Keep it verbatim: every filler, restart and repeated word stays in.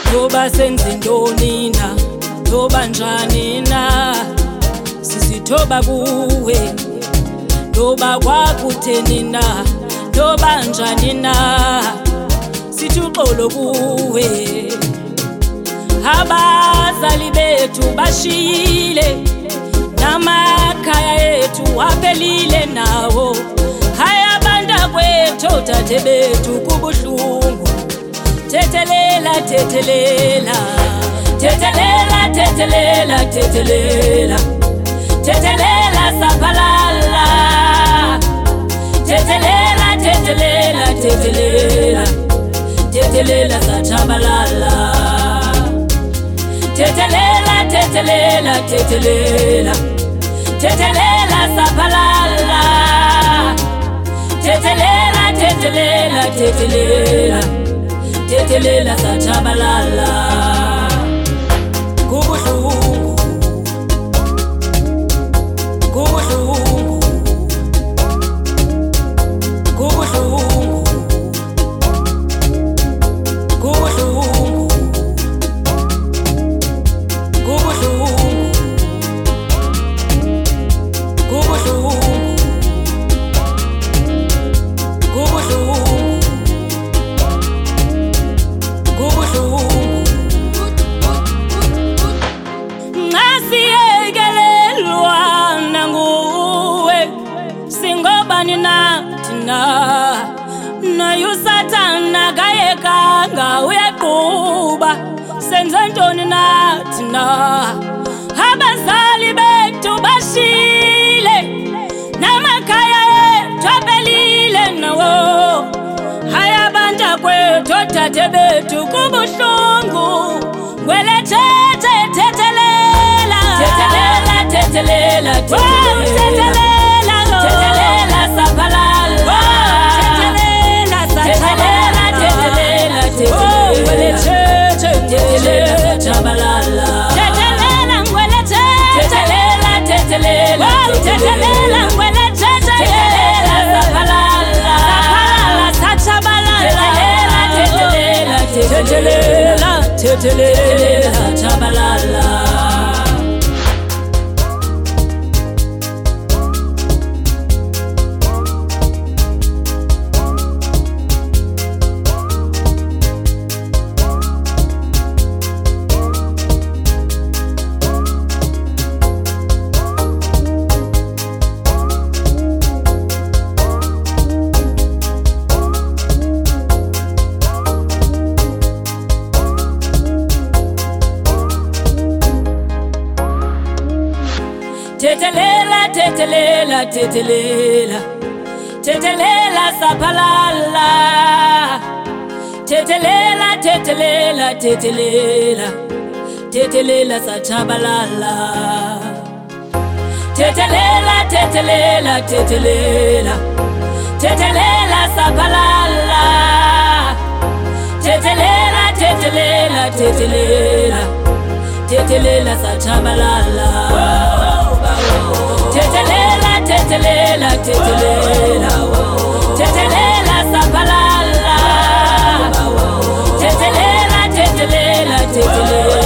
noba senze ntoni na, noba njani na, sisithoba kuwe, noba kwakutheni na, noba njani na, sithi uxolo kuwe. Abazali bethu bashiyile, namakhaya ethu aphelile nawo. Haya bantakwethu tate bethu kubuhlungu. Thethelela, thethelela, thethelela, thethelela, thethelela, thethelela saphalala. Thethelela, thethelela, thethelela, thethelela sachabalala. Thethelela, thethelela, thethelela, thethelela saphalala. Thethelela, thethelela, thethelela, thethelela sachabalala. Kubuhlungu, kubuhlungu, kubuhlungu, kubuhlungu, kubuhlungu, kubuhlungu, kubuhlungu, kubuhlungu. Ngasiyekelelwa nanguwe, singobani nathi na, naye uSathana kayekanga uyaqhuba, senze ntoni nathi na. Abazali bethu bashile, namakhaya ethu aphelile nawo. Haya bantakwethu tate bethu kubuhlungu. Ngwele thethe thethelela, thethelela, thethelela, thethelela, thethelela saphalala. Thethelela, thethelela, thethelela, ngwele thethe thethelela sachabalala. Thethelela ngwele thethe, thethelela, thethelela, thethelela ngwele thethe, thethelela saphalala. Saphalala sachabalala. Thethelela, thethelela, thethelela sachabalala. Thethelela, thethelela, thethelela, thethelela saphalala. Thethelela, thethelela, thethelela, thethelela sachabalala. Thethelela, thethelela, thethelela, thethelela saphalala. Thethelela, thethelela, thethelela, thethelela sachabalala. Thethelela, thethelela, thethelela, thethelela saphalala. Thethelela, thethelela, thethelela.